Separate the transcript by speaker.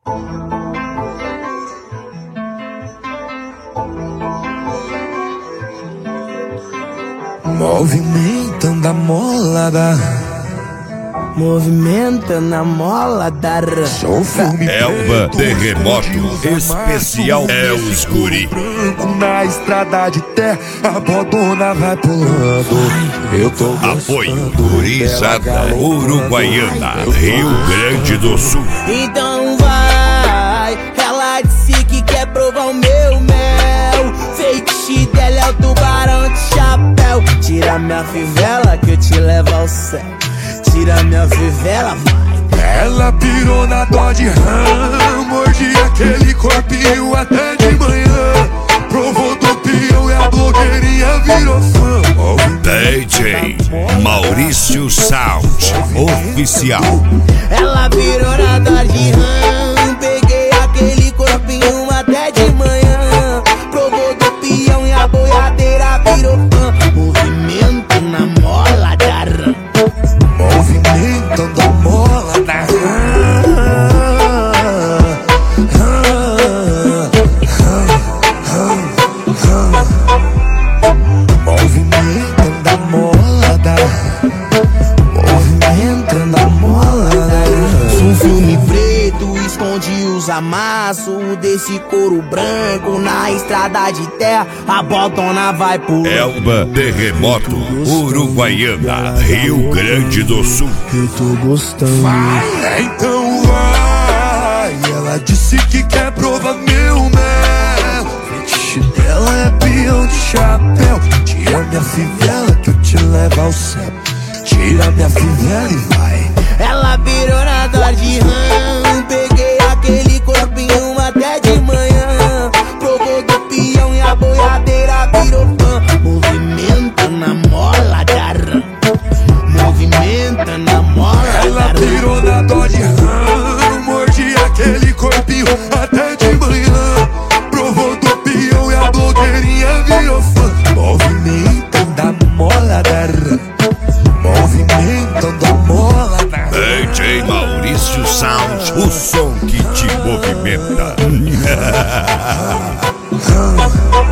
Speaker 1: Movimentando a molada,
Speaker 2: movimentando a molada.
Speaker 3: Elba Terremoto Especial é o Escuri.
Speaker 1: Na estrada de terra, a bodona vai pulando. Eu tô
Speaker 3: Apoio Gurizada Uruguaiana, Rio Grande do Sul.
Speaker 2: Então vai, ela disse que quer provar o meu mel. Feitiço dela é o tubarão de chapéu. Tira minha fivela que eu te levo ao céu. Tira minha fivela, vai.
Speaker 1: Ela pirou na Dodge Ram, mordi aquele corpinho até de manhã. Provou do peão e a blogueirinha virou fã.
Speaker 3: DJ Maurício Sound Oficial.
Speaker 2: Ela virou na Dodge Ram, peguei aquele corpinho até de manhã. Provou do peão e a boiadeira virou fã. Movimento na mola da rã.
Speaker 1: Movimentando a mola da movimentando a molada, movimentando a molada.
Speaker 2: Um filme preto esconde os amassos desse couro branco. Na estrada de terra a botona vai pular.
Speaker 3: Elba Terremoto Uruguaiana, Rio Grande do Sul.
Speaker 2: Eu tô gostando.
Speaker 1: Vai, então vai. Ela disse que quer provar meu mel. Fetiche dela é peão de chapéu. Tira minha fivela que eu te levo ao céu. Tira minha fivela e vai.
Speaker 2: Ela virou na Dodge Ram, peguei aquele corpinho até de manhã. Provou do peão e a boiadeira virou fã. Movimenta na mola da rã. Movimenta na mola da rã.
Speaker 1: Ela pirou na Dodge Ram, mordi aquele corpinho até de manhã. Provou do peão e a blogueirinha virou fã. Movimentando a mola da rã, movimentando a mola da rã.
Speaker 3: DJ Maurício Sound, o som que te movimenta.